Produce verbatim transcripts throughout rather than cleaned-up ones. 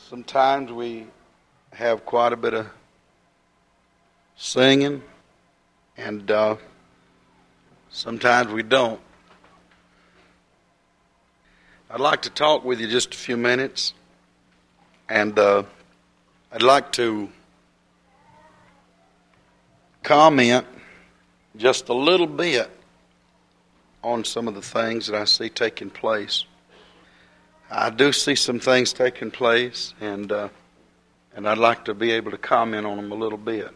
Sometimes we have quite a bit of singing, and uh, sometimes we don't. I'd like to talk with you just a few minutes, and uh, I'd like to comment just a little bit on some of the things that I see taking place. I do see some things taking place, and uh, and I'd like to be able to comment on them a little bit.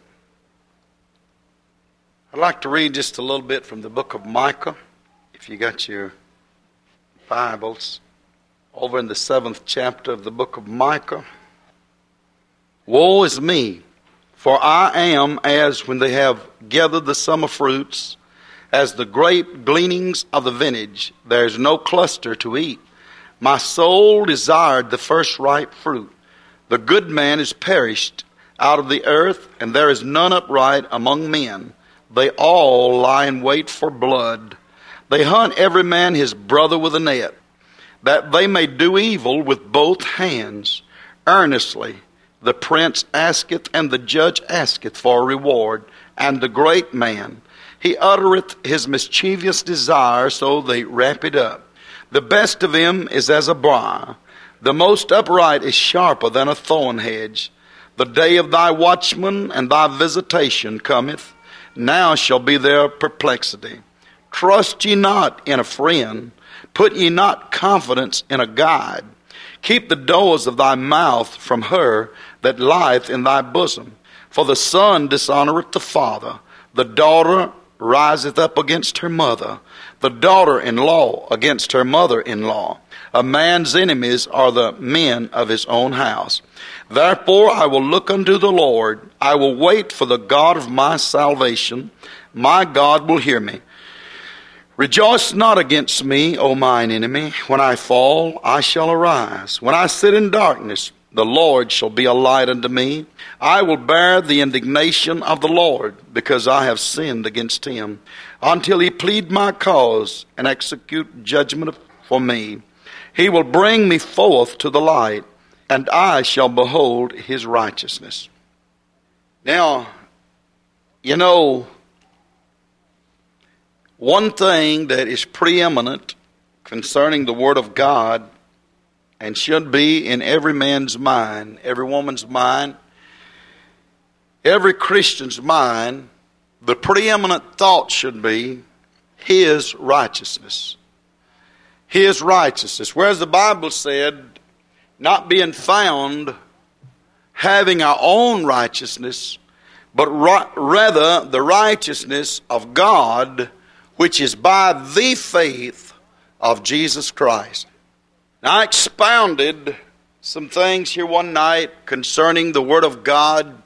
I'd like to read just a little bit from the book of Micah, if you got your Bibles, over in the seventh chapter of the book of Micah. Woe is me, for I am as when they have gathered the summer fruits, as the grape gleanings of the vintage. There is no cluster to eat. My soul desired the first ripe fruit. The good man is perished out of the earth, and there is none upright among men. They all lie in wait for blood. They hunt every man his brother with a net, that they may do evil with both hands. Earnestly the prince asketh, and the judge asketh for a reward, and the great man, he uttereth his mischievous desire, so they wrap it up. The best of him is as a briar. The most upright is sharper than a thorn hedge. The day of thy watchman and thy visitation cometh. Now shall be their perplexity. Trust ye not in a friend. Put ye not confidence in a guide. Keep the doors of thy mouth from her that lieth in thy bosom. For the son dishonoureth the father. The daughter riseth up against her mother. The daughter-in-law against her mother-in-law. A man's enemies are the men of his own house. Therefore I will look unto the Lord. I will wait for the God of my salvation. My God will hear me. Rejoice not against me, O mine enemy. When I fall, I shall arise. When I sit in darkness, the Lord shall be a light unto me. I will bear the indignation of the Lord, because I have sinned against him, until he plead my cause and execute judgment for me. He will bring me forth to the light, and I shall behold his righteousness. Now, you know, one thing that is preeminent concerning the Word of God, and should be in every man's mind, every woman's mind, every Christian's mind, the preeminent thought should be his righteousness. His righteousness. Whereas the Bible said, not being found having our own righteousness, but ra- rather the righteousness of God, which is by the faith of Jesus Christ. Now, I expounded some things here one night concerning the Word of God,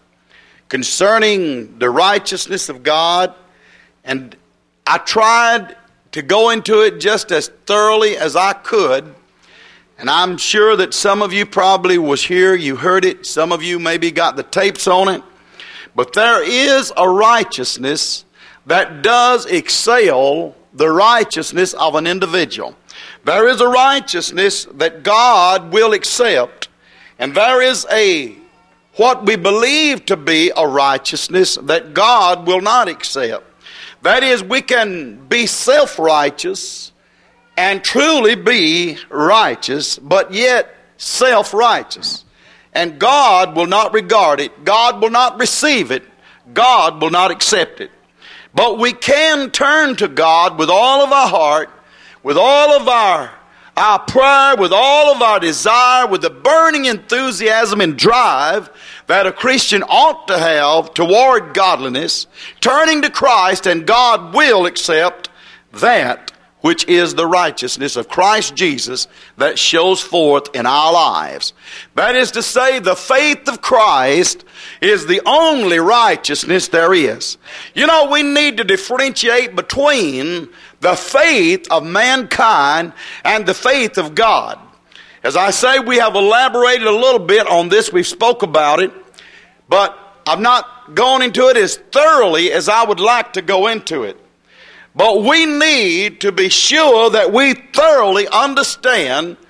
concerning the righteousness of God, and I tried to go into it just as thoroughly as I could. And I'm sure that some of you probably was here, you heard it, some of you maybe got the tapes on it. But there is a righteousness that does excel the righteousness of an individual. There is a righteousness that God will accept, and there is a what we believe to be a righteousness that God will not accept. That is, we can be self-righteous and truly be righteous, but yet self-righteous. And God will not regard it. God will not receive it. God will not accept it. But we can turn to God with all of our heart, with all of our, our prayer, with all of our desire, with the burning enthusiasm and drive that a Christian ought to have toward godliness, turning to Christ, and God will accept that which is the righteousness of Christ Jesus that shows forth in our lives. That is to say, the faith of Christ is the only righteousness there is. You know, we need to differentiate between the faith of mankind and the faith of God. As I say, we have elaborated a little bit on this. We've spoke about it, but I've not gone into it as thoroughly as I would like to go into it. But we need to be sure that we thoroughly understand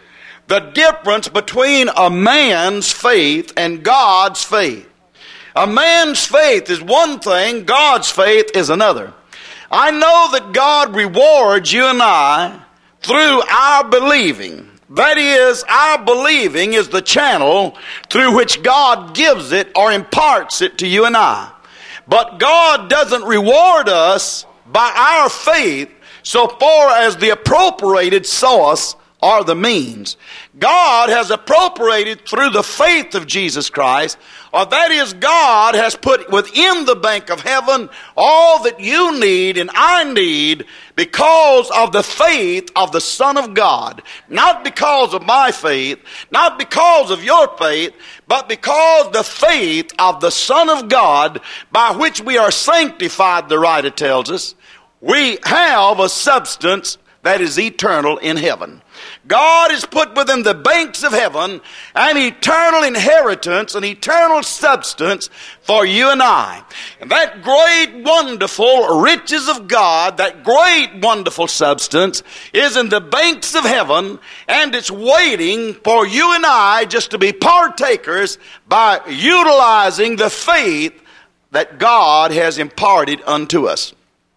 the difference between a man's faith and God's faith. A man's faith is one thing, God's faith is another. I know that God rewards you and I through our believing. That is, our believing is the channel through which God gives it or imparts it to you and I. But God doesn't reward us by our faith so far as the appropriated source or the means. God has appropriated through the faith of Jesus Christ, or that is, God has put within the bank of heaven all that you need and I need because of the faith of the Son of God. Not because of my faith, not because of your faith, but because the faith of the Son of God, by which we are sanctified, the writer tells us, we have a substance that is eternal in heaven. God has put within the banks of heaven an eternal inheritance, an eternal substance for you and I. And that great, wonderful riches of God, that great, wonderful substance is in the banks of heaven, and it's waiting for you and I just to be partakers by utilizing the faith that God has imparted unto us.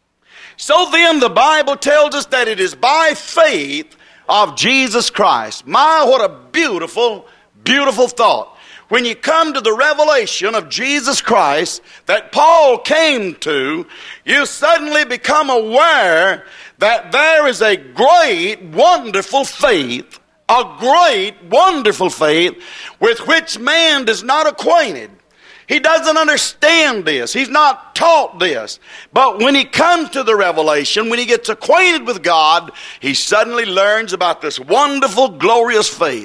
So then the Bible tells us that it is by faith of Jesus Christ. My, what a beautiful, beautiful thought. When you come to the revelation of Jesus Christ that Paul came to, you suddenly become aware that there is a great, wonderful faith, a great, wonderful faith with which man is not acquainted. He doesn't understand this. He's not taught this. But when he comes to the revelation, when he gets acquainted with God, he suddenly learns about this wonderful, glorious faith.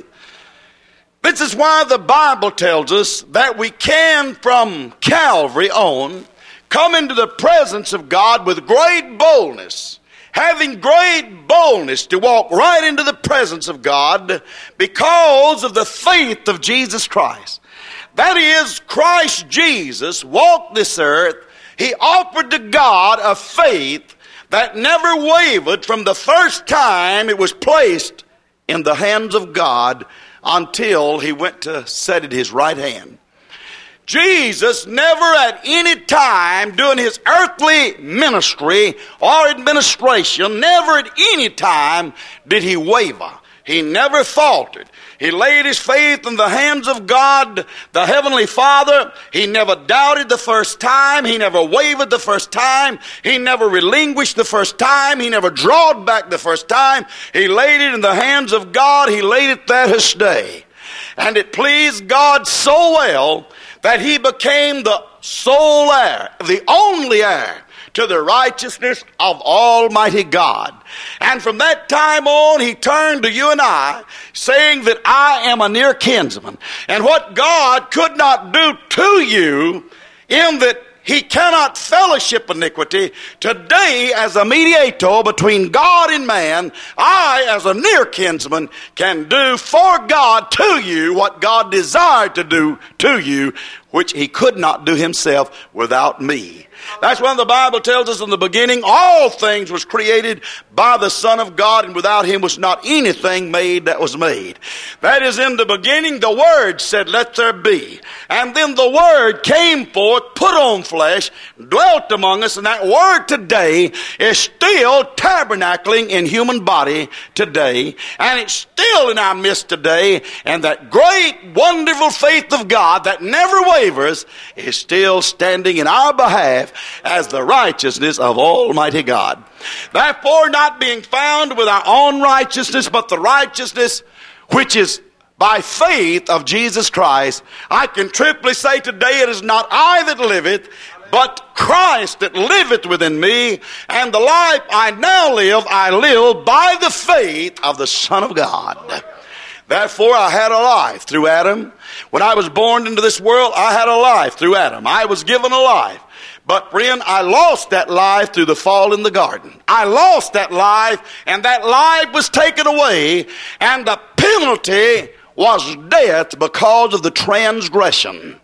This is why the Bible tells us that we can, from Calvary on, come into the presence of God with great boldness, having great boldness to walk right into the presence of God because of the faith of Jesus Christ. That is, Christ Jesus walked this earth. He offered to God a faith that never wavered from the first time it was placed in the hands of God until he went to set at his right hand. Jesus never at any time during his earthly ministry or administration, never at any time did he waver. He never faltered. He laid his faith in the hands of God, the Heavenly Father. He never doubted the first time. He never wavered the first time. He never relinquished the first time. He never drawed back the first time. He laid it in the hands of God. He laid it there to stay. And it pleased God so well that he became the sole heir, the only heir to the righteousness of Almighty God. And from that time on, he turned to you and I, saying that I am a near kinsman. And what God could not do to you, in that he cannot fellowship iniquity, today as a mediator between God and man, I as a near kinsman can do for God to you what God desired to do to you, which he could not do himself without me. That's when the Bible tells us in the beginning all things was created by the Son of God, and without him was not anything made that was made. That is, in the beginning the Word said, let there be. And then the Word came forth, put on flesh, dwelt among us, and that Word today is still tabernacling in human body today, and it's still in our midst today, and that great, wonderful faith of God that never wavers is still standing in our behalf as the righteousness of Almighty God. Therefore, not being found with our own righteousness, but the righteousness which is by faith of Jesus Christ, I can triply say today, it is not I that liveth, but Christ that liveth within me, and the life I now live, I live by the faith of the Son of God. Therefore, I had a life through Adam. When I was born into this world, I had a life through Adam. I was given a life. But friend, I lost that life through the fall in the garden. I lost that life, and that life was taken away, and the penalty was death because of the transgression.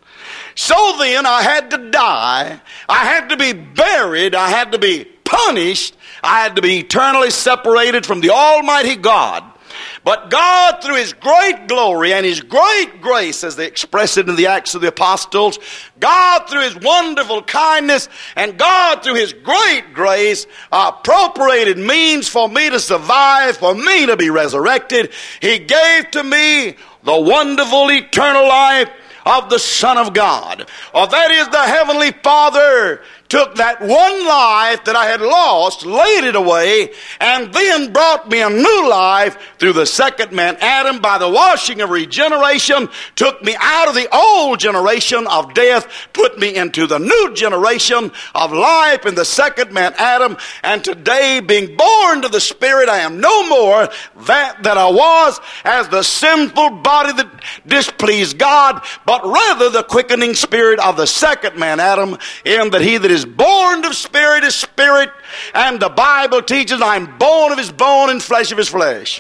So then I had to die. I had to be buried. I had to be punished. I had to be eternally separated from the Almighty God. But God, through His great glory and His great grace, as they express it in the Acts of the Apostles, God, through His wonderful kindness, and God, through His great grace, appropriated means for me to survive, for me to be resurrected. He gave to me the wonderful eternal life of the Son of God. Or that is, the Heavenly Father took that one life that I had lost, laid it away, and then brought me a new life through the second man, Adam, by the washing of regeneration, took me out of the old generation of death, put me into the new generation of life in the second man, Adam, and today, being born to the Spirit, I am no more that that I was as the sinful body that displeased God, but rather the quickening spirit of the second man, Adam, in that he that is born of spirit is spirit, and the Bible teaches I'm bone of his bone and flesh of his flesh.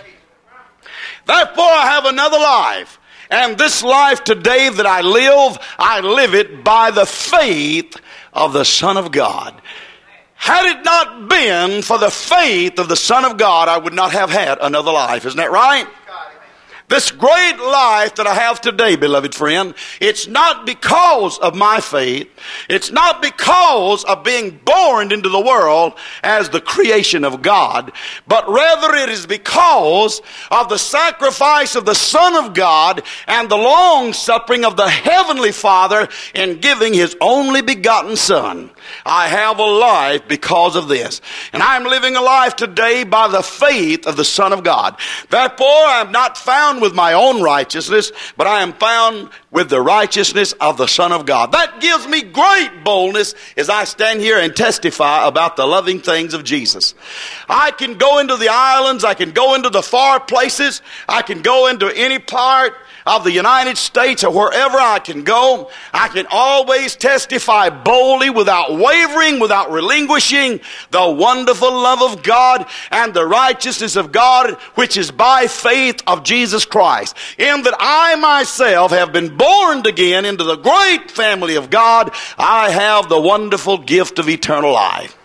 Therefore I have another life, and this life today that I live, I live it by the faith of the Son of God. Had it not been for the faith of the Son of God, I would not have had another life. Isn't that right? This great life that I have today, beloved friend, it's not because of my faith. It's not because of being born into the world as the creation of God, but rather it is because of the sacrifice of the Son of God and the long suffering of the Heavenly Father in giving His only begotten Son. I have a life because of this. And I'm living a life today by the faith of the Son of God. Therefore, I am not found with my own righteousness, but I am found with the righteousness of the Son of God. That gives me great boldness as I stand here and testify about the loving things of Jesus. I can go into the islands, I can go into the far places, I can go into any part of the United States or wherever I can go. I can always testify boldly, without wavering, without relinquishing, the wonderful love of God and the righteousness of God, which is by faith of Jesus Christ. In that I myself have been born again into the great family of God, I have the wonderful gift of eternal life.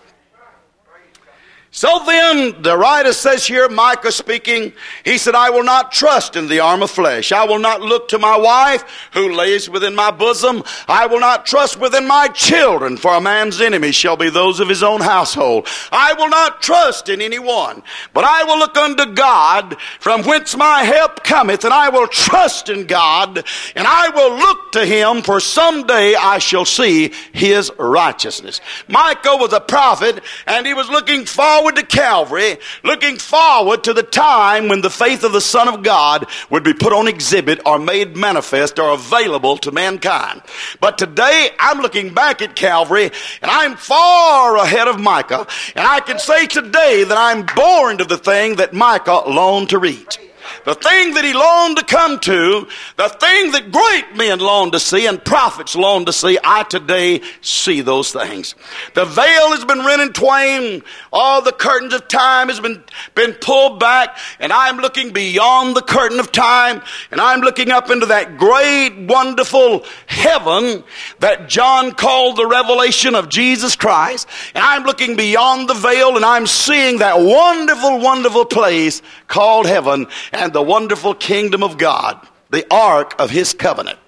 So then, the writer says here, Micah speaking, he said, I will not trust in the arm of flesh. I will not look to my wife who lays within my bosom. I will not trust within my children, for a man's enemies shall be those of his own household. I will not trust in anyone, but I will look unto God, from whence my help cometh, and I will trust in God, and I will look to Him, for someday I shall see His righteousness. Micah was a prophet, and he was looking forward to Calvary, looking forward to the time when the faith of the Son of God would be put on exhibit or made manifest or available to mankind. But today I'm looking back at Calvary, and I'm far ahead of Micah, and I can say today that I'm born to the thing that Micah longed to reach. The thing that he longed to come to, the thing that great men long to see and prophets long to see, I today see those things. The veil has been rent in twain. All the curtains of time has been, been pulled back, and I'm looking beyond the curtain of time, and I'm looking up into that great, wonderful heaven that John called the revelation of Jesus Christ, and I'm looking beyond the veil, and I'm seeing that wonderful, wonderful place called heaven, and the wonderful kingdom of God, the ark of His covenant.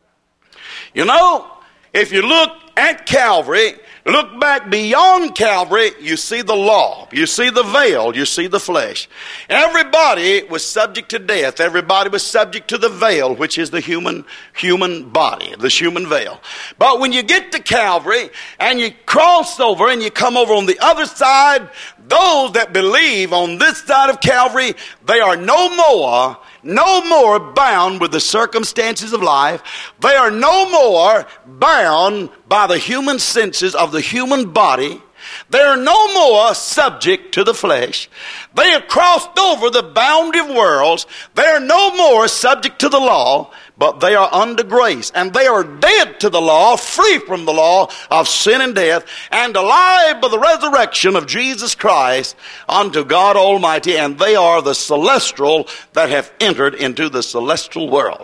You know, if you look at Calvary, look back beyond Calvary, you see the law, you see the veil, you see the flesh. Everybody was subject to death. Everybody was subject to the veil, which is the human human body, the human veil. But when you get to Calvary and you cross over and you come over on the other side, those that believe on this side of Calvary, they are no more No more bound with the circumstances of life. They are no more bound by the human senses of the human body. They are no more subject to the flesh. They have crossed over the boundary of worlds. They are no more subject to the law, but they are under grace. And they are dead to the law, free from the law of sin and death, and alive by the resurrection of Jesus Christ unto God Almighty. And they are the celestial that have entered into the celestial world.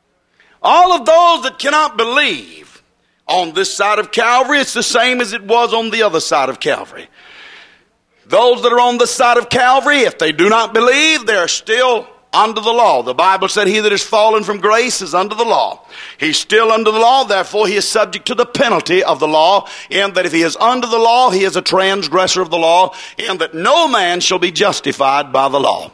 All of those that cannot believe on this side of Calvary, it's the same as it was on the other side of Calvary. Those that are on the side of Calvary, if they do not believe, they are still under the law. The Bible said he that is fallen from grace is under the law. He's still under the law, therefore he is subject to the penalty of the law, in that if he is under the law, he is a transgressor of the law, in that no man shall be justified by the law.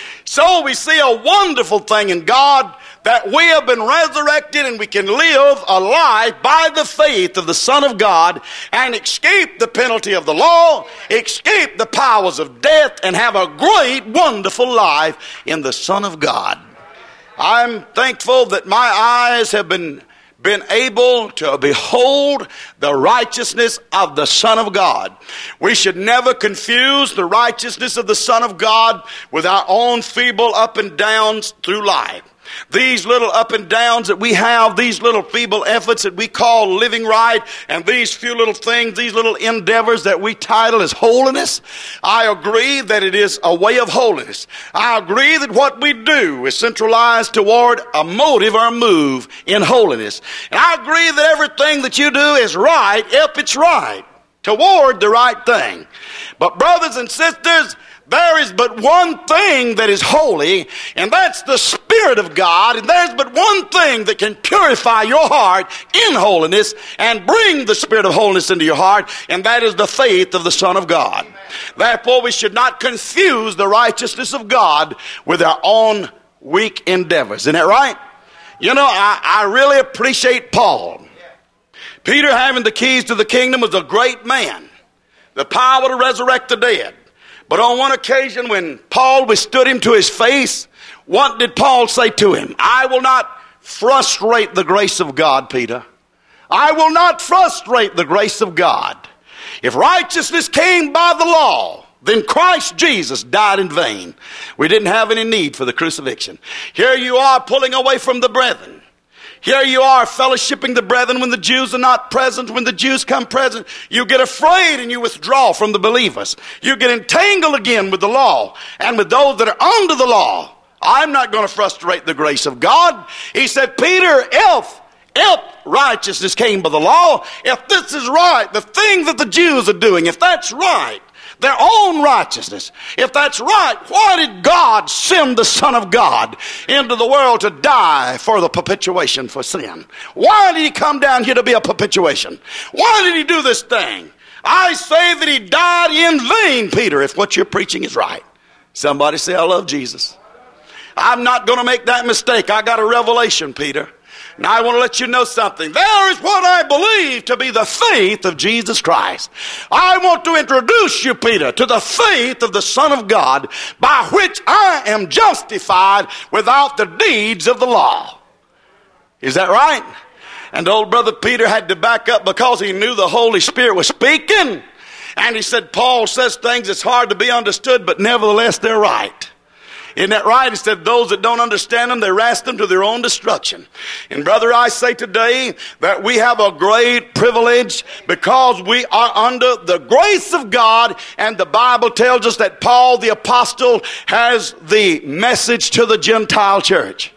So we see a wonderful thing in God, that we have been resurrected and we can live a life by the faith of the Son of God and escape the penalty of the law, escape the powers of death, and have a great, wonderful life in the Son of God. I'm thankful that my eyes have been, been able to behold the righteousness of the Son of God. We should never confuse the righteousness of the Son of God with our own feeble up and downs through life. These little up and downs that we have, these little feeble efforts that we call living right, and these few little things, these little endeavors that we title as holiness, I agree that it is a way of holiness. I agree that what we do is centralized toward a motive or a move in holiness. And I agree that everything that you do is right if it's right, toward the right thing. But brothers and sisters, there is but one thing that is holy, and that's the Spirit of God. And there's but one thing that can purify your heart in holiness and bring the Spirit of holiness into your heart, and that is the faith of the Son of God. Amen. Therefore, we should not confuse the righteousness of God with our own weak endeavors. Isn't that right? You know, I, I really appreciate Paul. Peter, having the keys to the kingdom, was a great man, the power to resurrect the dead. But on one occasion when Paul withstood him to his face, what did Paul say to him? I will not frustrate the grace of God, Peter. I will not frustrate the grace of God. If righteousness came by the law, then Christ Jesus died in vain. We didn't have any need for the crucifixion. Here you are pulling away from the brethren. Here you are fellowshipping the brethren when the Jews are not present. When the Jews come present, you get afraid and you withdraw from the believers. You get entangled again with the law and with those that are under the law. I'm not going to frustrate the grace of God. He said, Peter, if, if righteousness came by the law, if this is right, the thing that the Jews are doing, if that's right, their own righteousness, if that's right, why did God send the Son of God into the world to die for the perpetuation for sin? Why did he come down here to be a perpetuation? Why did he do this thing? I say that he died in vain, Peter, if what you're preaching is right. Somebody say, I love Jesus. I'm not going to make that mistake. I got a revelation, Peter. Now I want to let you know something. There is what I believe to be the faith of Jesus Christ. I want to introduce you, Peter, to the faith of the Son of God, by which I am justified without the deeds of the law. Is that right? And old brother Peter had to back up because he knew the Holy Spirit was speaking. And he said, Paul says things that's hard to be understood, but nevertheless they're right. Isn't that right? He said, those that don't understand them, they wrest them to their own destruction. And brother, I say today that we have a great privilege because we are under the grace of God. And the Bible tells us that Paul the apostle has the message to the Gentile church.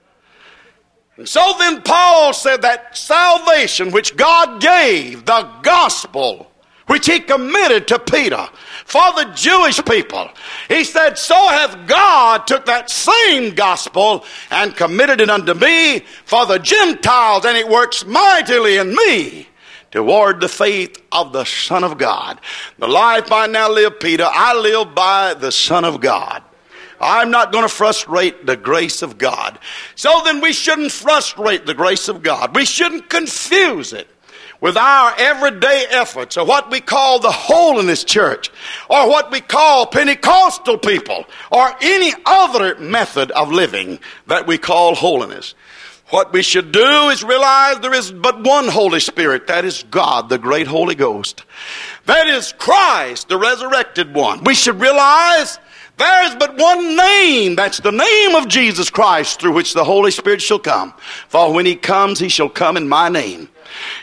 And so then Paul said that salvation which God gave, the gospel, which he committed to Peter for the Jewish people. He said, so hath God took that same gospel and committed it unto me for the Gentiles, and it works mightily in me toward the faith of the Son of God. The life I now live, Peter, I live by the Son of God. I'm not going to frustrate the grace of God. So then we shouldn't frustrate the grace of God. We shouldn't confuse it with our everyday efforts, or what we call the holiness church, or what we call Pentecostal people, or any other method of living that we call holiness. What we should do is realize there is but one Holy Spirit. That is God, the great Holy Ghost. That is Christ, the resurrected one. We should realize there is but one name. That's the name of Jesus Christ, through which the Holy Spirit shall come. For when he comes, he shall come in my name.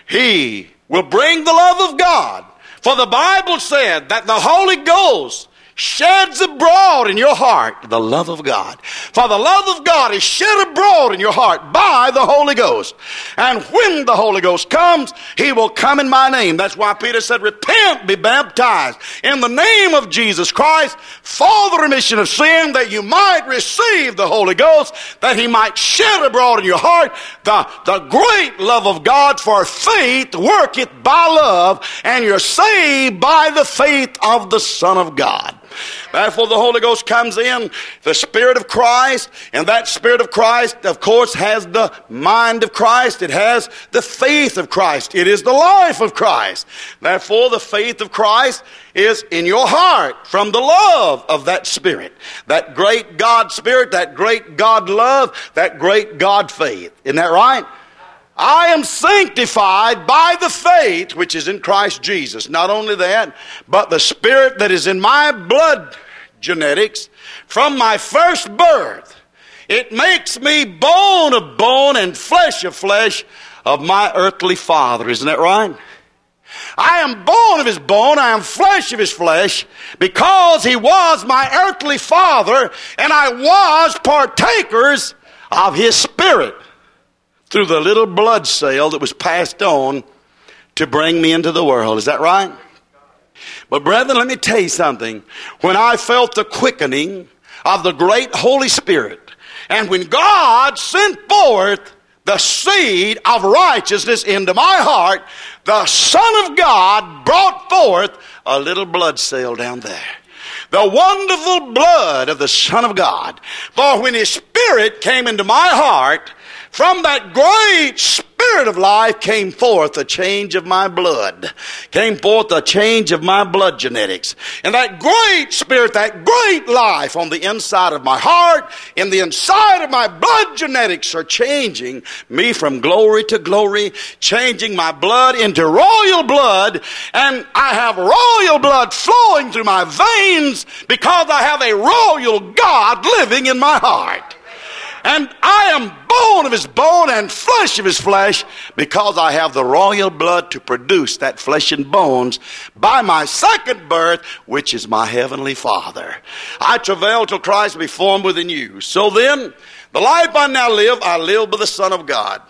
He will bring the love of God. For the Bible said that the Holy Ghost sheds abroad in your heart the love of God. For the love of God is shed abroad in your heart by the Holy Ghost. And when the Holy Ghost comes, he will come in my name. That's why Peter said, repent, be baptized in the name of Jesus Christ for the remission of sin, that you might receive the Holy Ghost, that he might shed abroad in your heart the, the great love of God. For faith worketh by love, and you're saved by the faith of the Son of God. Therefore the Holy Ghost comes in, the Spirit of Christ, and that Spirit of Christ, of course, has the mind of Christ. It has the faith of Christ. It is the life of Christ. Therefore the faith of Christ is in your heart from the love of that Spirit. That great God Spirit, that great God love, that great God faith. Isn't that right? I am sanctified by the faith which is in Christ Jesus. Not only that, but the Spirit that is in my blood genetics from my first birth. It makes me bone of bone and flesh of flesh of my earthly father. Isn't that right? I am bone of his bone, I am flesh of his flesh, because he was my earthly father, and I was partakers of his Spirit through the little blood cell that was passed on to bring me into the world. Is that right? But brethren, let me tell you something. When I felt the quickening of the great Holy Spirit, and when God sent forth the seed of righteousness into my heart, the Son of God brought forth a little blood cell down there. The wonderful blood of the Son of God. For when his Spirit came into my heart, from that great Spirit of life came forth a change of my blood. Came forth a change of my blood genetics. And that great Spirit, that great life on the inside of my heart, in the inside of my blood genetics are changing me from glory to glory, changing my blood into royal blood. And I have royal blood flowing through my veins because I have a royal God living in my heart. And I am bone of his bone and flesh of his flesh, because I have the royal blood to produce that flesh and bones by my second birth, which is my heavenly Father. I travail till Christ be formed within you. So then, the life I now live, I live by the Son of God.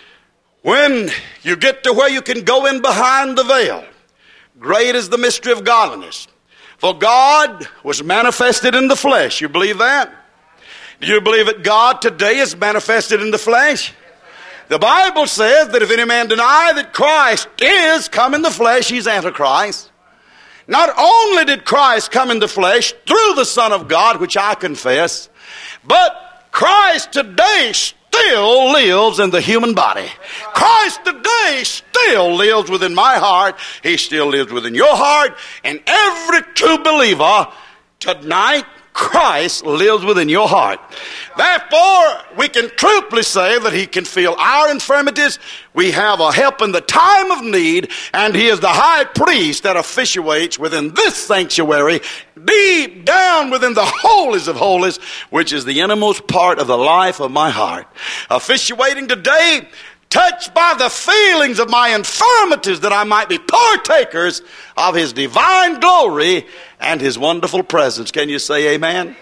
When you get to where you can go in behind the veil, great is the mystery of godliness. For God was manifested in the flesh. You believe that? Do you believe that God today is manifested in the flesh? The Bible says that if any man deny that Christ is come in the flesh, he's Antichrist. Not only did Christ come in the flesh through the Son of God, which I confess, but Christ today still lives in the human body. Christ today still lives within my heart. He still lives within your heart. And every true believer tonight, Christ lives within your heart. Therefore, we can truthfully say that he can feel our infirmities. We have a help in the time of need, and he is the high priest that officiates within this sanctuary, deep down within the holies of holies, which is the innermost part of the life of my heart. Officiating today, touched by the feelings of my infirmities, that I might be partakers of his divine glory and his wonderful presence. Can you say amen?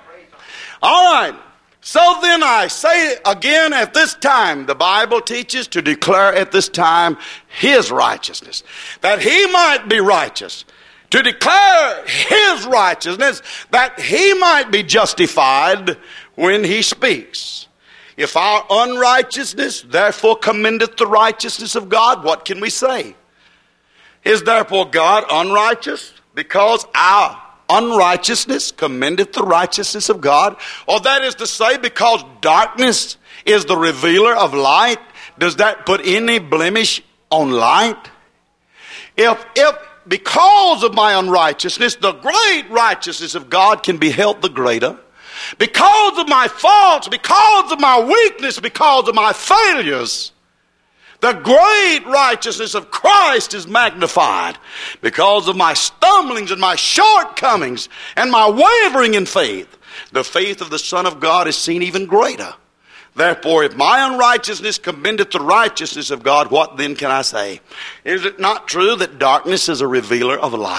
All right. So then I say again, at this time, the Bible teaches to declare at this time his righteousness, that he might be righteous. To declare his righteousness, that he might be justified when he speaks. If our unrighteousness therefore commendeth the righteousness of God, what can we say? Is therefore God unrighteous because our unrighteousness commendeth the righteousness of God? Or that is to say, because darkness is the revealer of light, does that put any blemish on light? If, if because of my unrighteousness, the great righteousness of God can be held the greater, because of my faults, because of my weakness, because of my failures, the great righteousness of Christ is magnified. Because of my stumblings and my shortcomings and my wavering in faith, the faith of the Son of God is seen even greater. Therefore, if my unrighteousness commendeth the righteousness of God, what then can I say? Is it not true that darkness is a revealer of light?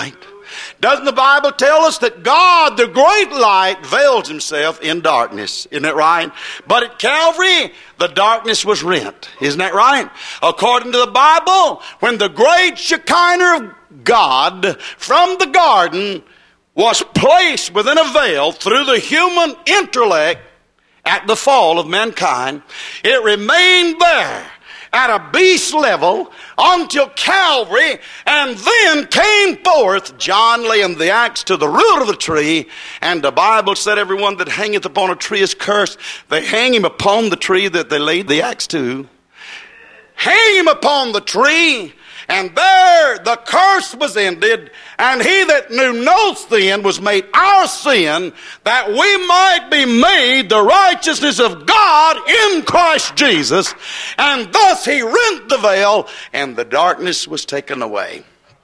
Doesn't the Bible tell us that God, the great light, veils himself in darkness? Isn't that right? But at Calvary, the darkness was rent. Isn't that right? According to the Bible, when the great Shekinah of God from the garden was placed within a veil through the human intellect at the fall of mankind, it remained there at a beast level until Calvary, and then came forth John laying the axe to the root of the tree, and the Bible said, everyone that hangeth upon a tree is cursed. They hang him upon the tree that they laid the axe to. Hang him upon the tree, and there the curse was ended, and he that knew no sin was made our sin, that we might be made the righteousness of God in Christ Jesus. And thus he rent the veil, and the darkness was taken away.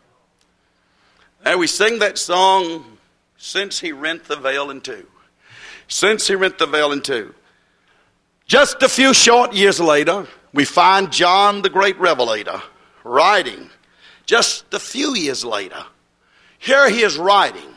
And we sing that song, since he rent the veil in two. Since he rent the veil in two. Just a few short years later, we find John the great revelator writing. Just a few years later, here he is writing.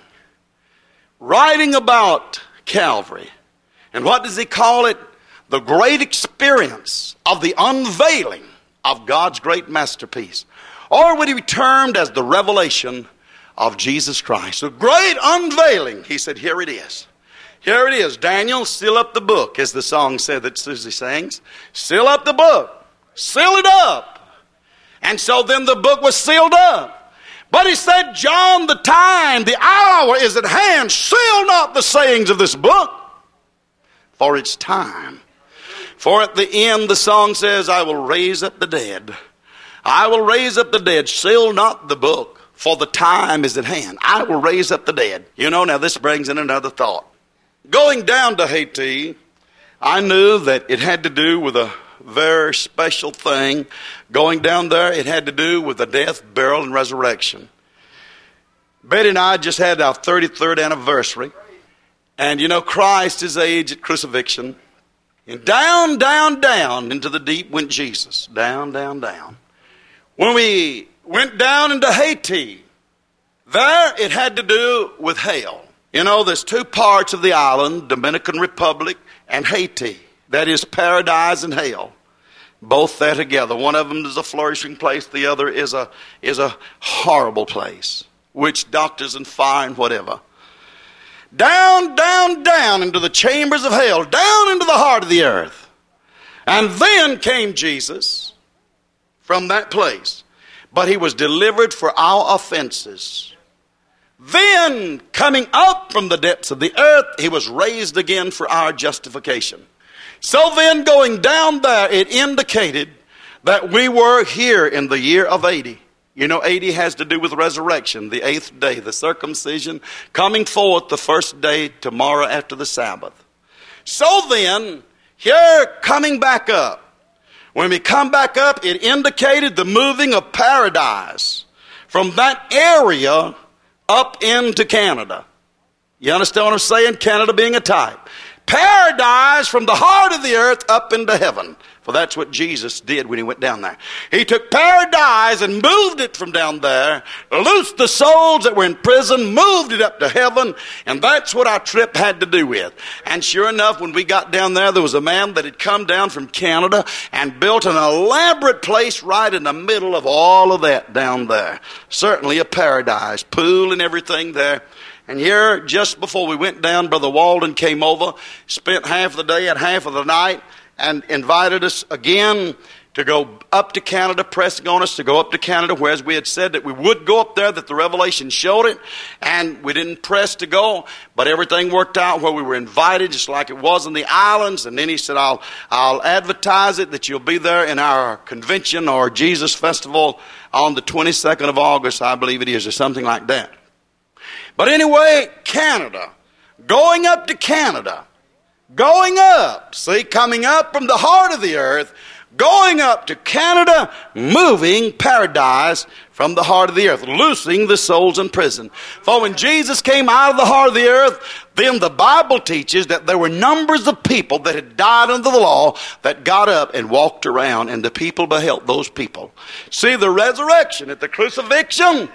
Writing about Calvary. And what does he call it? The great experience of the unveiling of God's great masterpiece. Or what he termed as the revelation of Jesus Christ. The great unveiling. He said, here it is. Here it is. Daniel, seal up the book, as the song said that Susie sings. Seal up the book. Seal it up. And so then the book was sealed up. But he said, John, the time, the hour is at hand. Seal not the sayings of this book, for it's time. For at the end the song says, I will raise up the dead. I will raise up the dead. Seal not the book, for the time is at hand. I will raise up the dead. You know, now this brings in another thought. Going down to Haiti, I knew that it had to do with a very special thing. Going down there, it had to do with the death, burial, and resurrection. Betty and I just had our thirty-third anniversary. And you know, Christ is age at crucifixion. And down, down, down into the deep went Jesus. Down, down, down. When we went down into Haiti, there it had to do with hell. You know, there's two parts of the island, Dominican Republic and Haiti. That is paradise and hell. Both there together. One of them is a flourishing place. The other is a is a horrible place. Witch doctors and fire and whatever. Down, down, down into the chambers of hell. Down into the heart of the earth. And then came Jesus from that place. But he was delivered for our offenses. Then, coming up from the depths of the earth, he was raised again for our justification. So then, going down there, it indicated that we were here in the year of eighty. You know, eighty has to do with resurrection, the eighth day, the circumcision, coming forth the first day tomorrow after the Sabbath. So then, here coming back up, when we come back up, it indicated the moving of paradise from that area up into Canada. You understand what I'm saying? Canada being a type. Paradise from the heart of the earth up into heaven. For that's what Jesus did when he went down there. He took paradise and moved it from down there, loosed the souls that were in prison, moved it up to heaven, and that's what our trip had to do with. And sure enough, when we got down there, there was a man that had come down from Canada and built an elaborate place right in the middle of all of that down there. Certainly a paradise, pool and everything there. And here, just before we went down, Brother Walden came over, spent half of the day and half of the night, and invited us again to go up to Canada, pressing on us to go up to Canada, whereas we had said that we would go up there, that the Revelation showed it, and we didn't press to go, but everything worked out where we were invited, just like it was in the islands. And then he said, I'll, I'll advertise it that you'll be there in our convention or Jesus Festival on the twenty-second of August, I believe it is, or something like that. But anyway, Canada, going up to Canada, going up, see, coming up from the heart of the earth, going up to Canada, moving paradise from the heart of the earth, loosing the souls in prison. For when Jesus came out of the heart of the earth, then the Bible teaches that there were numbers of people that had died under the law that got up and walked around, and the people beheld those people. See, the resurrection at the crucifixion,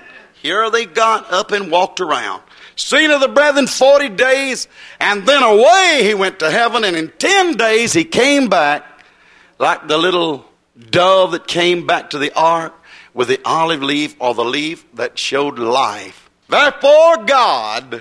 Here they got up and walked around. Seen of the brethren forty days, and then away he went to heaven, and in ten days he came back like the little dove that came back to the ark with the olive leaf, or the leaf that showed life. Therefore God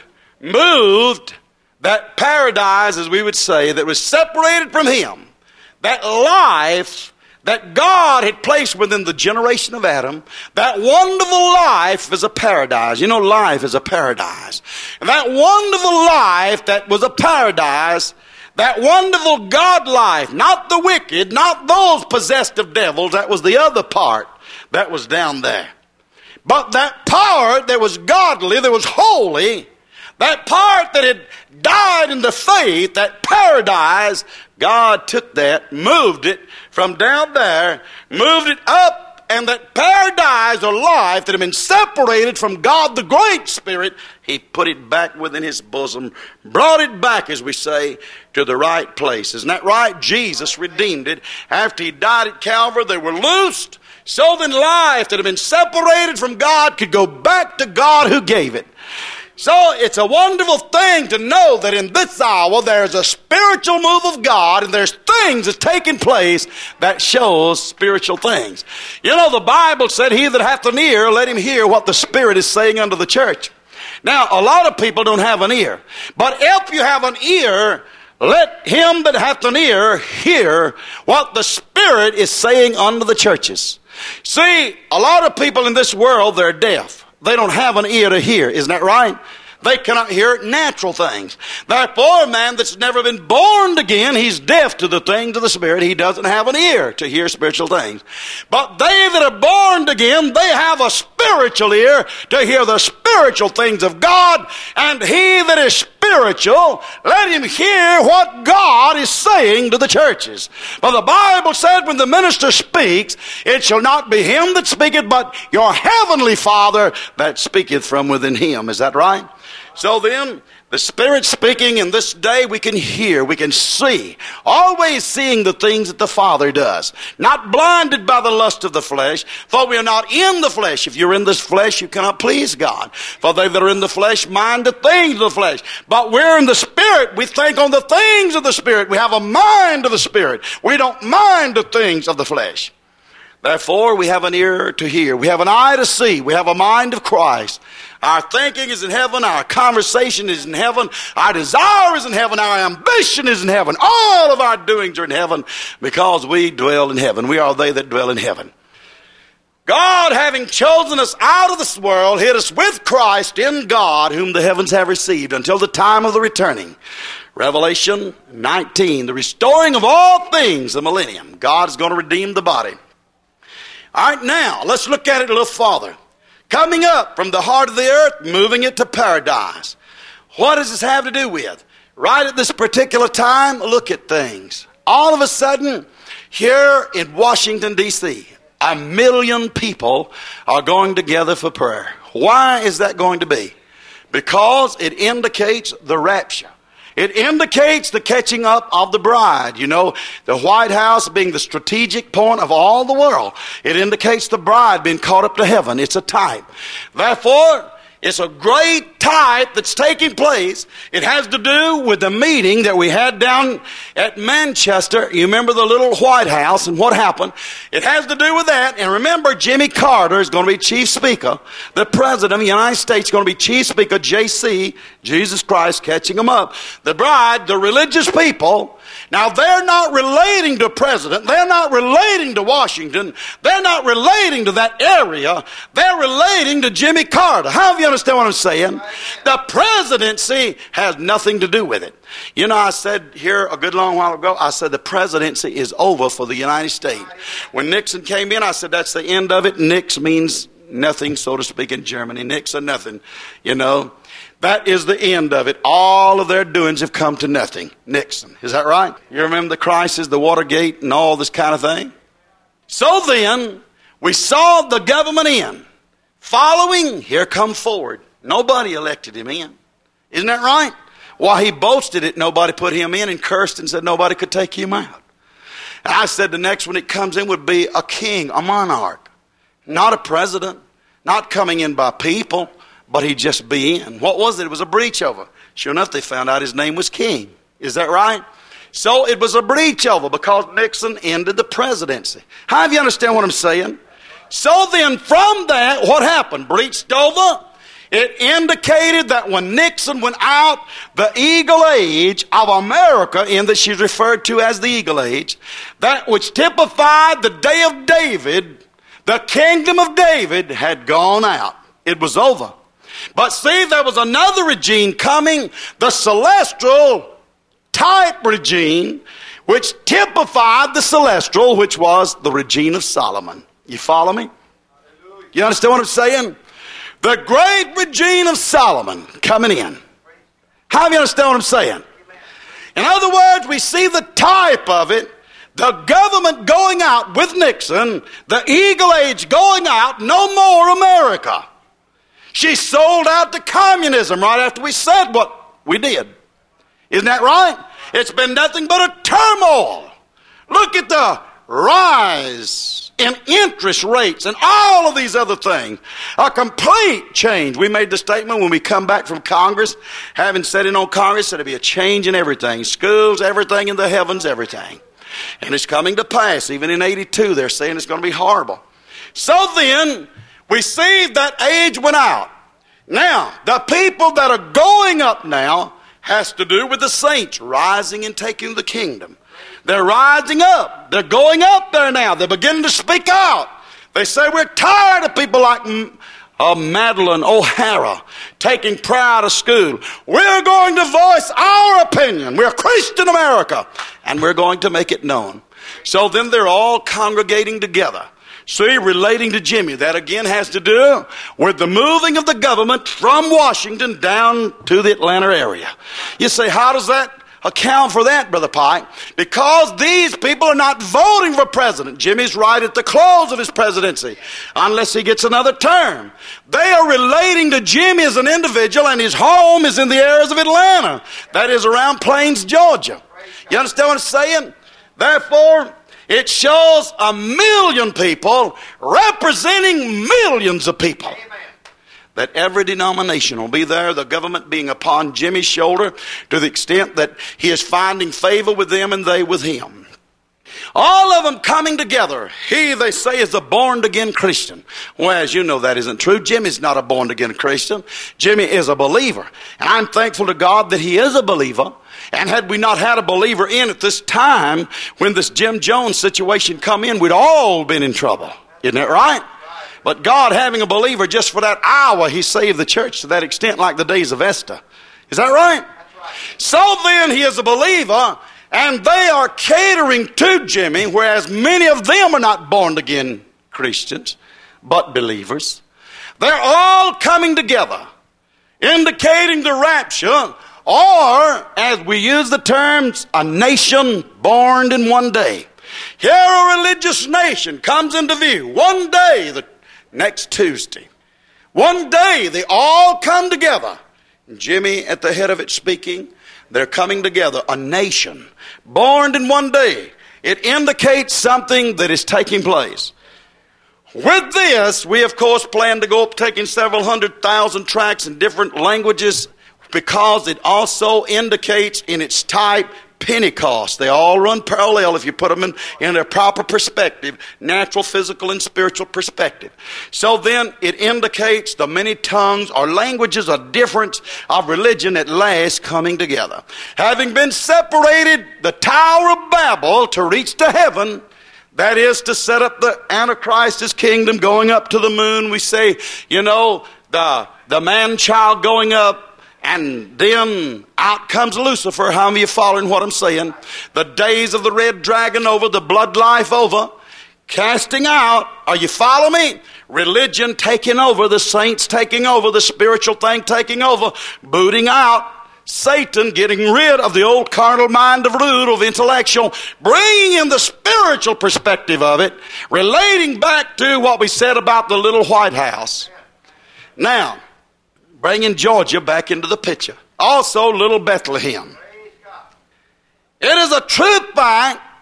moved that paradise, as we would say, that was separated from him, that life that God had placed within the generation of Adam, that wonderful life is a paradise. You know, life is a paradise. And that wonderful life that was a paradise, that wonderful God life, not the wicked, not those possessed of devils, that was the other part that was down there. But that part that was godly, that was holy, that part that had died in the faith, that paradise, God took that, moved it from down there, moved it up, and that paradise or life that had been separated from God the Great Spirit, he put it back within his bosom, brought it back, as we say, to the right place. Isn't that right? Jesus redeemed it. After he died at Calvary, they were loosed. So then life that had been separated from God could go back to God who gave it. So it's a wonderful thing to know that in this hour there's a spiritual move of God, and there's things that's taking place that shows spiritual things. You know, the Bible said, he that hath an ear, let him hear what the Spirit is saying unto the church. Now, a lot of people don't have an ear. But if you have an ear, let him that hath an ear hear what the Spirit is saying unto the churches. See, a lot of people in this world, they're deaf. They don't have an ear to hear. Isn't that right? They cannot hear natural things. Therefore, a man that's never been born again, he's deaf to the things of the Spirit. He doesn't have an ear to hear spiritual things. But they that are born again, they have a spiritual ear to hear the spiritual things of God. And he that is spiritual, let him hear what God is saying to the churches. For the Bible said, when the minister speaks, it shall not be him that speaketh, but your heavenly Father that speaketh from within him. Is that right? So then, the Spirit speaking in this day, we can hear, we can see, always seeing the things that the Father does. Not blinded by the lust of the flesh, for we are not in the flesh. If you're in this flesh, you cannot please God. For they that are in the flesh mind the things of the flesh. But we're in the Spirit, we think on the things of the Spirit. We have a mind of the Spirit. We don't mind the things of the flesh. Therefore, we have an ear to hear. We have an eye to see. We have a mind of Christ. Our thinking is in heaven. Our conversation is in heaven. Our desire is in heaven. Our ambition is in heaven. All of our doings are in heaven because we dwell in heaven. We are they that dwell in heaven. God, having chosen us out of this world, hid us with Christ in God, whom the heavens have received, until the time of the returning. Revelation nineteen, the restoring of all things, the millennium. God is going to redeem the body. All right, now, let's look at it a little farther. Coming up from the heart of the earth, moving it to paradise. What does this have to do with? Right at this particular time, look at things. All of a sudden, here in Washington, D C, a million people are going together for prayer. Why is that going to be? Because it indicates the rapture. It indicates the catching up of the bride. You know, the White House being the strategic point of all the world. It indicates the bride being caught up to heaven. It's a type. Therefore, it's a great type that's taking place. It has to do with the meeting that we had down at Manchester. You remember the little White House and what happened? It has to do with that. And remember, Jimmy Carter is going to be chief speaker. The president of the United States is going to be chief speaker. J C, Jesus Christ, catching them up. The bride, the religious people. Now, they're not relating to president. They're not relating to Washington. They're not relating to that area. They're relating to Jimmy Carter. How do you understand what I'm saying? The presidency has nothing to do with it. You know, I said here a good long while ago, I said the presidency is over for the United States. When Nixon came in, I said that's the end of it. Nix means nothing, so to speak, in Germany. Nix or nothing, you know. That is the end of it. All of their doings have come to nothing. Nixon. Is that right? You remember the crisis, the Watergate, and all this kind of thing? So then, we saw the government in. Following, here come Ford. Nobody elected him in. Isn't that right? While he boasted it, nobody put him in and cursed and said nobody could take him out. And I said the next one that comes in would be a king, a monarch. Not a president. Not coming in by people, but he'd just be in. What was it? It was a breach over. Sure enough, they found out his name was King. Is that right? So it was a breach over because Nixon ended the presidency. How do you understand what I'm saying? So then from that, what happened? Breached over. It indicated that when Nixon went out, the Eagle Age of America, in that she's referred to as the Eagle Age, that which typified the day of David, the kingdom of David had gone out. It was over. But see, there was another regime coming, the celestial type regime, which typified the celestial, which was the regime of Solomon. You follow me? You understand what I'm saying? The great regime of Solomon coming in. How do you understand what I'm saying? In other words, we see the type of it. The government going out with Nixon, the Eagle Age going out, no more America. She sold out to communism right after we said what we did. Isn't that right? It's been nothing but a turmoil. Look at the rise in interest rates and all of these other things. A complete change. We made the statement when we come back from Congress, having said it on Congress, that it'll be a change in everything. Schools, everything in the heavens, everything. And it's coming to pass. Even in eighty-two, they're saying it's going to be horrible. So then, we see that age went out. Now, the people that are going up now has to do with the saints rising and taking the kingdom. They're rising up. They're going up there now. They're beginning to speak out. They say, we're tired of people like uh, Madeline O'Hara taking prayer out of school. We're going to voice our opinion. We're Christian America. And we're going to make it known. So then they're all congregating together. See, relating to Jimmy, that again has to do with the moving of the government from Washington down to the Atlanta area. You say, how does that account for that, Brother Pike? Because these people are not voting for president. Jimmy's right at the close of his presidency, unless he gets another term. They are relating to Jimmy as an individual, and his home is in the areas of Atlanta. That is around Plains, Georgia. You understand what I'm saying? Therefore, it shows a million people representing millions of people. Amen. That every denomination will be there, the government being upon Jimmy's shoulder to the extent that he is finding favor with them and they with him. All of them coming together. He, they say, is a born-again Christian. Well, as you know, that isn't true. Jimmy's not a born-again Christian. Jimmy is a believer. And I'm thankful to God that he is a believer. And had we not had a believer in at this time, when this Jim Jones situation come in, we'd all been in trouble. Isn't that right? But God having a believer just for that hour, he saved the church to that extent, like the days of Esther. Is that right? That's right. So then he is a believer, and they are catering to Jimmy, whereas many of them are not born again Christians, but believers. They're all coming together, indicating the rapture, or, as we use the terms, a nation born in one day. Here a religious nation comes into view. One day, the next Tuesday. One day, they all come together. Jimmy at the head of it speaking. They're coming together, a nation born in one day. It indicates something that is taking place. With this, we of course plan to go up taking several hundred thousand tracts in different languages, because it also indicates in its type Pentecost. They all run parallel if you put them in, in their proper perspective, natural, physical, and spiritual perspective. So then it indicates the many tongues or languages or difference of religion at last coming together. Having been separated, the Tower of Babel to reach to heaven, that is to set up the Antichrist's kingdom going up to the moon. We say, you know, the, the man-child going up, and then out comes Lucifer. How many of you following what I'm saying? The days of the red dragon over, the blood life over, casting out. Are you following me? Religion taking over, the saints taking over, the spiritual thing taking over, booting out Satan, getting rid of the old carnal mind of root, of intellectual, bringing in the spiritual perspective of it, relating back to what we said about the little White House. Now, bringing Georgia back into the picture. Also, little Bethlehem. It is a true fact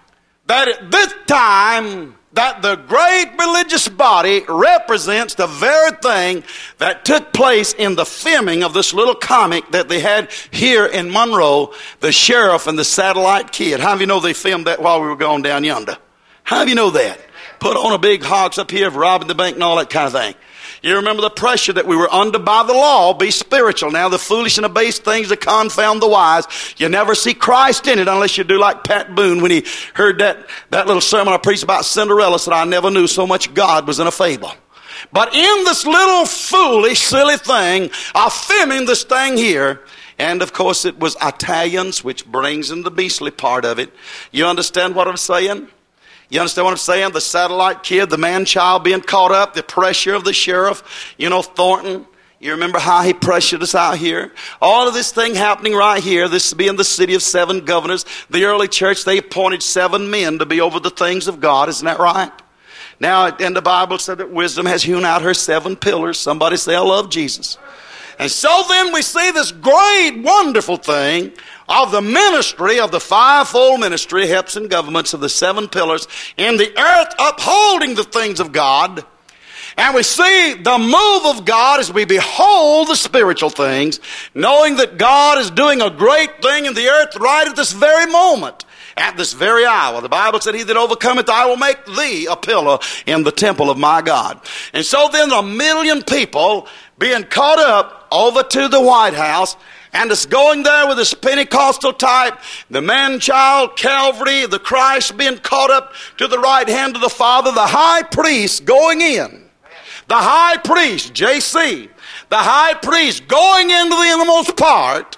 that at this time that the great religious body represents the very thing that took place in the filming of this little comic that they had here in Monroe, The Sheriff and the Satellite Kid. How do you know they filmed that while we were going down yonder? How do you know that? Put on a big hogs up here of robbing the bank and all that kind of thing. You remember the pressure that we were under by the law. Be spiritual. Now the foolish and the base things that confound the wise. You never see Christ in it unless you do like Pat Boone when he heard that, that little sermon I preached about Cinderella, said, I never knew so much God was in a fable. But in this little foolish, silly thing of filming this thing here, and of course it was Italians, which brings in the beastly part of it. You understand what I'm saying? You understand what I'm saying? The satellite kid, the man-child being caught up, the pressure of the sheriff, you know, Thornton. You remember how he pressured us out here? All of this thing happening right here, this being the city of seven governors. The early church, they appointed seven men to be over the things of God. Isn't that right? Now, and the Bible said that wisdom has hewn out her seven pillars. Somebody say, I love Jesus. And so then we see this great, wonderful thing of the ministry of the fivefold ministry, helps and governments of the seven pillars in the earth, upholding the things of God. And we see the move of God as we behold the spiritual things, knowing that God is doing a great thing in the earth right at this very moment, at this very hour. The Bible said, he that overcometh, I will make thee a pillar in the temple of my God. And so then a million people being caught up over to the White House, and it's going there with this Pentecostal type, the man-child, Calvary, the Christ being caught up to the right hand of the Father, the high priest going in. The high priest, J C, the high priest going into the innermost part,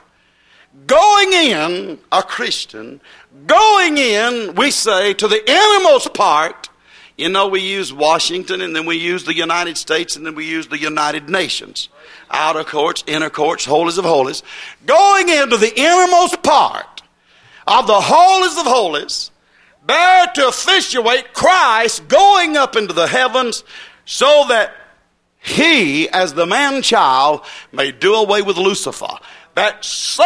going in, a Christian, going in, we say, to the innermost part. You know, we use Washington, and then we use the United States, and then we use the United Nations. Outer courts, inner courts, holies of holies. Going into the innermost part of the holies of holies, there to officiate Christ going up into the heavens, so that he, as the man-child, may do away with Lucifer, that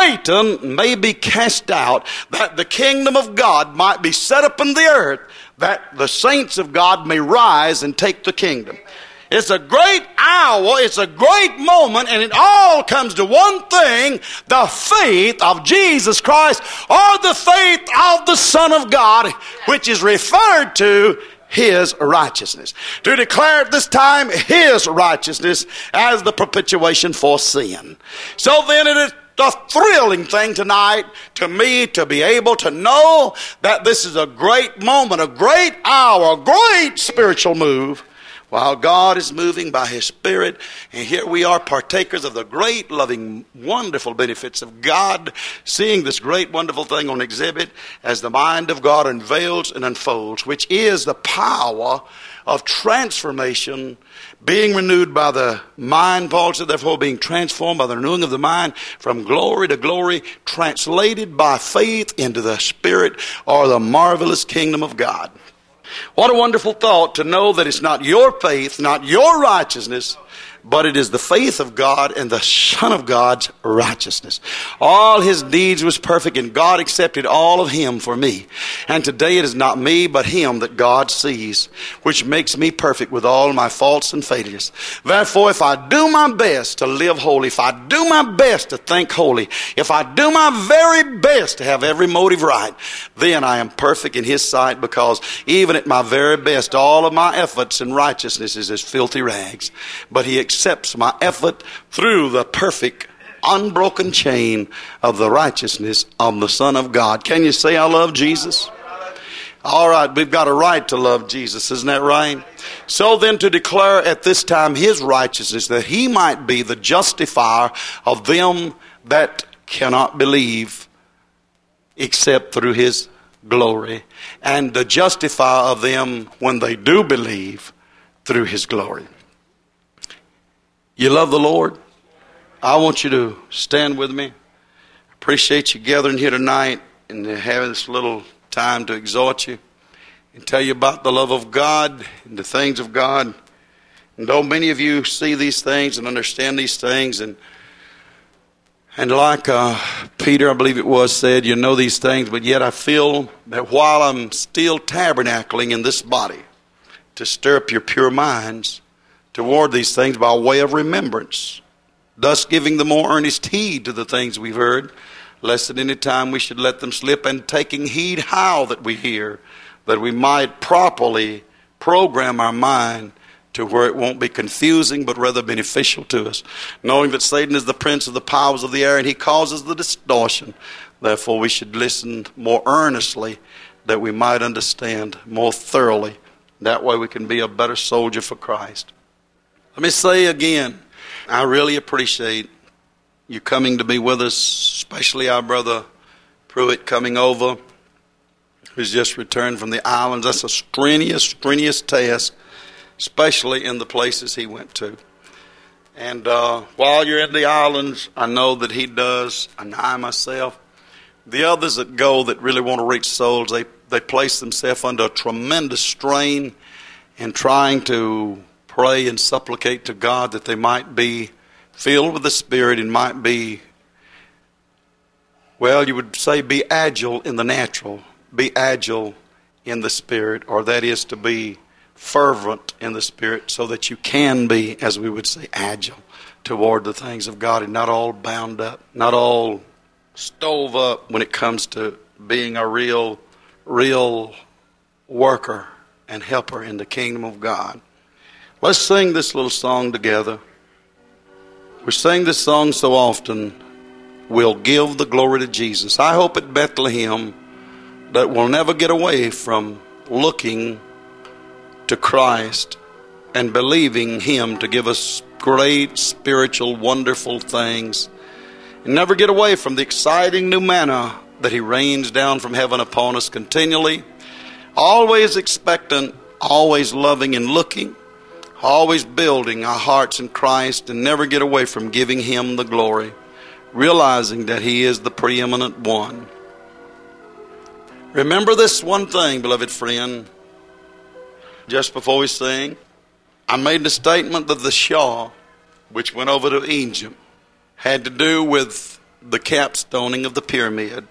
Satan may be cast out, that the kingdom of God might be set up in the earth, that the saints of God may rise and take the kingdom. It's a great hour, it's a great moment, and it all comes to one thing, the faith of Jesus Christ, or the faith of the Son of God, which is referred to his righteousness. To declare at this time his righteousness as the propitiation for sin. So then it is a thrilling thing tonight to me to be able to know that this is a great moment, a great hour, a great spiritual move, while God is moving by his Spirit. And here we are, partakers of the great, loving, wonderful benefits of God, seeing this great, wonderful thing on exhibit as the mind of God unveils and unfolds, which is the power of transformation, being renewed by the mind, Paul said, therefore being transformed by the renewing of the mind from glory to glory, translated by faith into the Spirit or the marvelous kingdom of God. What a wonderful thought to know that it's not your faith, not your righteousness, but it is the faith of God and the Son of God's righteousness. All his deeds was perfect, and God accepted all of him for me. And today it is not me, but him that God sees, which makes me perfect with all my faults and failures. Therefore, if I do my best to live holy, if I do my best to think holy, if I do my very best to have every motive right, then I am perfect in his sight, because even at my very best, all of my efforts in righteousness is as filthy rags. But he accepts my effort through the perfect, unbroken chain of the righteousness of the Son of God. Can you say, I love Jesus? All right, we've got a right to love Jesus, isn't that right? So then to declare at this time his righteousness, that he might be the justifier of them that cannot believe except through his glory, and the justifier of them when they do believe through his glory. You love the Lord? I want you to stand with me. Appreciate you gathering here tonight and having this little time to exhort you and tell you about the love of God and the things of God. And though many of you see these things and understand these things, and And like uh, Peter, I believe it was, said, you know these things, but yet I feel that while I'm still tabernacling in this body, to stir up your pure minds toward these things by way of remembrance, thus giving the more earnest heed to the things we've heard, lest at any time we should let them slip, and taking heed how that we hear, that we might properly program our mind to where it won't be confusing, but rather beneficial to us, knowing that Satan is the prince of the powers of the air, and he causes the distortion. Therefore we should listen more earnestly, that we might understand more thoroughly. That way we can be a better soldier for Christ. Let me say again, I really appreciate you coming to be with us, especially our brother Pruitt coming over, who's just returned from the islands. That's a strenuous, strenuous task, especially in the places he went to. And uh, while you're in the islands, I know that he does, and I myself, the others that go that really want to reach souls, they, they place themselves under a tremendous strain in trying to pray and supplicate to God that they might be filled with the Spirit and might be, well, you would say be agile in the natural, be agile in the Spirit, or that is to be fervent in the Spirit, so that you can be, as we would say, agile toward the things of God and not all bound up, not all stove up when it comes to being a real, real worker and helper in the kingdom of God. Let's sing this little song together. We sing this song so often, we'll give the glory to Jesus. I hope at Bethlehem that we'll never get away from looking to Christ and believing Him to give us great, spiritual, wonderful things. And never get away from the exciting new manna that He rains down from heaven upon us continually. Always expectant, always loving and looking, always building our hearts in Christ, and never get away from giving Him the glory, realizing that He is the preeminent one. Remember this one thing, beloved friend. Just before we sing, I made the statement that the Shah, which went over to Egypt, had to do with the capstoning of the pyramid.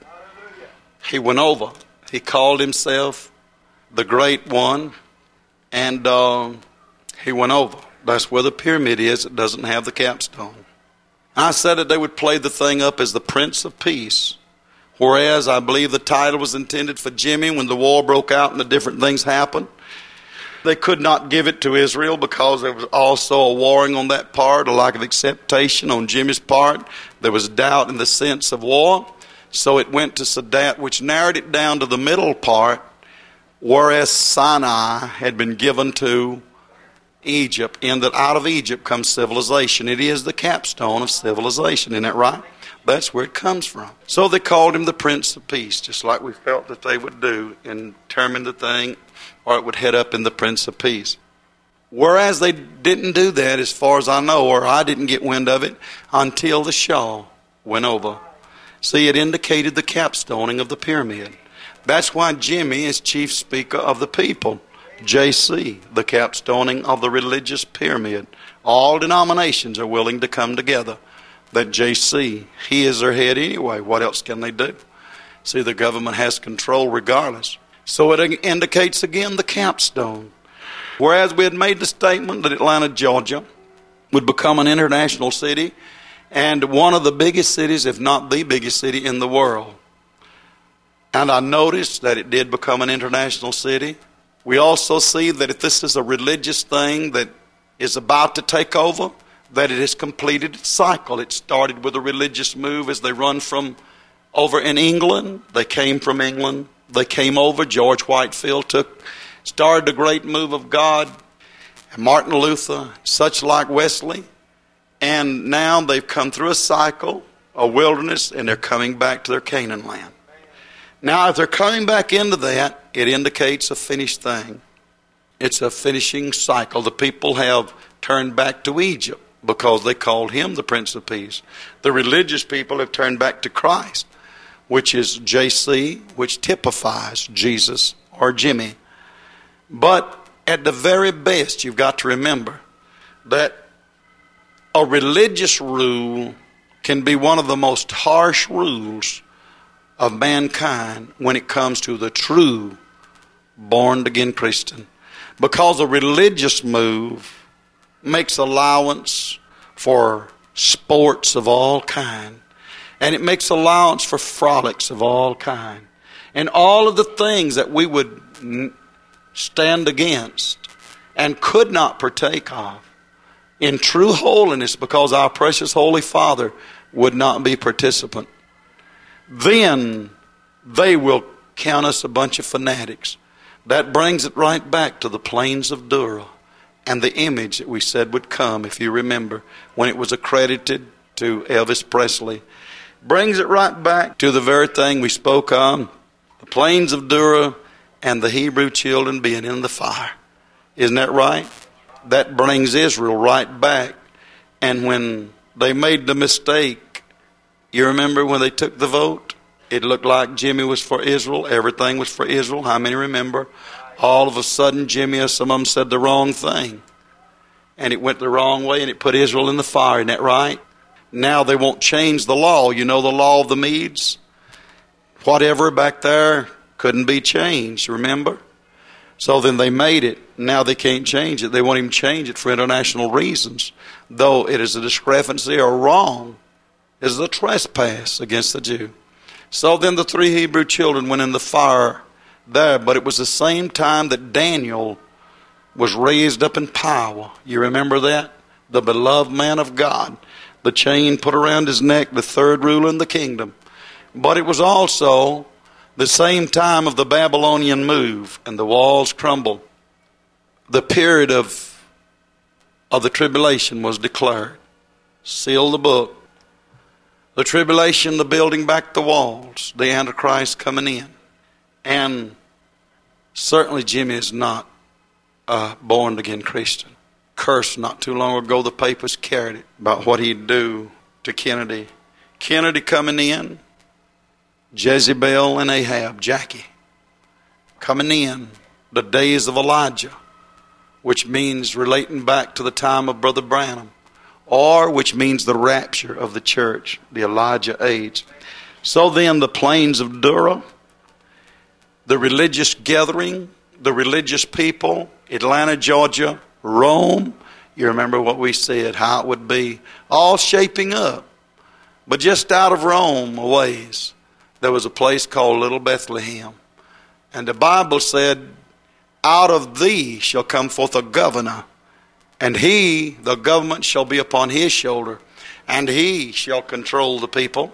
He went over. He called himself the Great One, and uh, he went over. That's where the pyramid is. It doesn't have the capstone. I said that they would play the thing up as the Prince of Peace, whereas I believe the title was intended for Jimmy when the war broke out and the different things happened. They could not give it to Israel because there was also a warring on that part, a lack of acceptation on Jimmy's part. There was doubt in the sense of war. So it went to Sadat, which narrowed it down to the middle part, whereas Sinai had been given to Egypt, in that out of Egypt comes civilization. It is the capstone of civilization, isn't that right? That's where it comes from. So they called him the Prince of Peace, just like we felt that they would do in terming the thing, or it would head up in the Prince of Peace. Whereas they didn't do that, as far as I know, or I didn't get wind of it, until the Shah went over. See, it indicated the capstoning of the pyramid. That's why Jimmy is chief speaker of the people. J C, the capstoning of the religious pyramid. All denominations are willing to come together. That J C, he is their head anyway. What else can they do? See, the government has control regardless. So it indicates again the capstone. Whereas we had made the statement that Atlanta, Georgia would become an international city and one of the biggest cities, if not the biggest city in the world. And I noticed that it did become an international city. We also see that if this is a religious thing that is about to take over, that it has completed its cycle. It started with a religious move as they run from over in England. They came from England. They came over. George Whitefield took, started the great move of God. And Martin Luther, such like Wesley. And now they've come through a cycle, a wilderness, and they're coming back to their Canaan land. Now, if they're coming back into that, it indicates a finished thing. It's a finishing cycle. The people have turned back to Egypt because they called him the Prince of Peace. The religious people have turned back to Christ, which is J C, which typifies Jesus or Jimmy. But at the very best, you've got to remember that a religious rule can be one of the most harsh rules of mankind when it comes to the true born-again Christian. Because a religious move makes allowance for sports of all kind, and it makes allowance for frolics of all kind, and all of the things that we would stand against and could not partake of in true holiness, because our precious Holy Father would not be participant. Then they will count us a bunch of fanatics. That brings it right back to the plains of Dura and the image that we said would come, if you remember, when it was accredited to Elvis Presley. Brings it right back to the very thing we spoke on, the plains of Dura and the Hebrew children being in the fire. Isn't that right? That brings Israel right back. And when they made the mistake, you remember when they took the vote? It looked like Jimmy was for Israel. Everything was for Israel. How many remember? All of a sudden, Jimmy or some of them said the wrong thing. And it went the wrong way, and it put Israel in the fire. Isn't that right? Now they won't change the law. You know the law of the Medes? Whatever back there couldn't be changed, remember? So then they made it. Now they can't change it. They won't even change it for international reasons. Though it is a discrepancy or wrong. It is a trespass against the Jew. So then the three Hebrew children went in the fire there. But it was the same time that Daniel was raised up in power. You remember that? The beloved man of God. The chain put around his neck, the third ruler in the kingdom. But it was also the same time of the Babylonian move, and the walls crumbled. The period of, of the tribulation was declared. Seal the book. The tribulation, the building back the walls, the Antichrist coming in. And certainly Jimmy is not a born-again Christian. Cursed not too long ago, the papers carried it about what he'd do to Kennedy. Kennedy coming in, Jezebel and Ahab, Jackie, coming in, the days of Elijah, which means relating back to the time of Brother Branham, or which means the rapture of the church, the Elijah age. So then the plains of Dura, the religious gathering, the religious people, Atlanta, Georgia, Rome, you remember what we said, how it would be, all shaping up. But just out of Rome a ways, there was a place called Little Bethlehem. And the Bible said, out of thee shall come forth a governor, and he, the government, shall be upon his shoulder, and he shall control the people.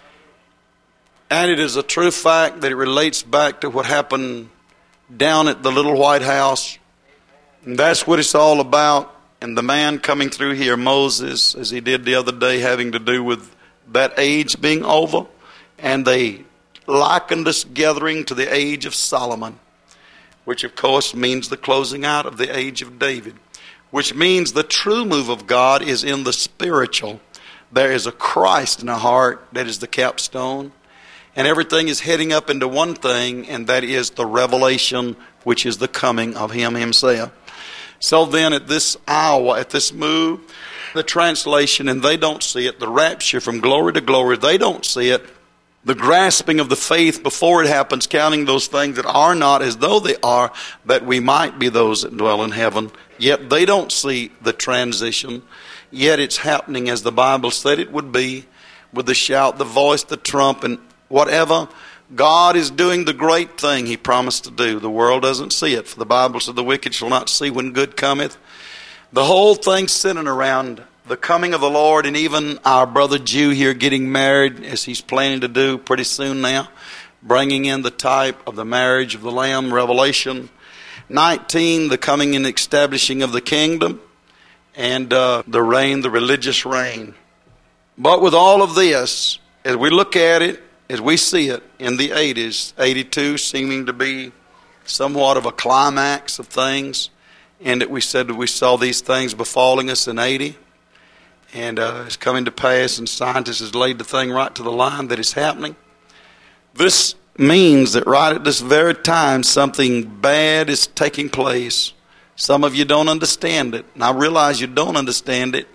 And it is a true fact that it relates back to what happened down at the little White House. And that's what it's all about. And the man coming through here, Moses, as he did the other day, having to do with that age being over. And they likened this gathering to the age of Solomon, which of course means the closing out of the age of David, which means the true move of God is in the spiritual. There is a Christ in the heart that is the capstone. And everything is heading up into one thing, and that is the revelation, which is the coming of Him Himself. So then at this hour, at this move, the translation, and they don't see it, the rapture from glory to glory, they don't see it. The grasping of the faith before it happens, counting those things that are not as though they are, that we might be those that dwell in heaven. Yet they don't see the transition. Yet it's happening as the Bible said it would be, with the shout, the voice, the trump, and whatever. God is doing the great thing He promised to do. The world doesn't see it. For the Bible said the wicked shall not see when good cometh. The whole thing's centering around the coming of the Lord, and even our brother Jew here getting married, as he's planning to do pretty soon now, bringing in the type of the marriage of the Lamb, Revelation nineteen, the coming and establishing of the kingdom, and uh, the reign, the religious reign. But with all of this, as we look at it, as we see it in the eighties, eighty-two seeming to be somewhat of a climax of things, and that we said that we saw these things befalling us in eighty, and uh, it's coming to pass, and scientists has laid the thing right to the line that it's happening. This means that right at this very time, something bad is taking place. Some of you don't understand it, and I realize you don't understand it,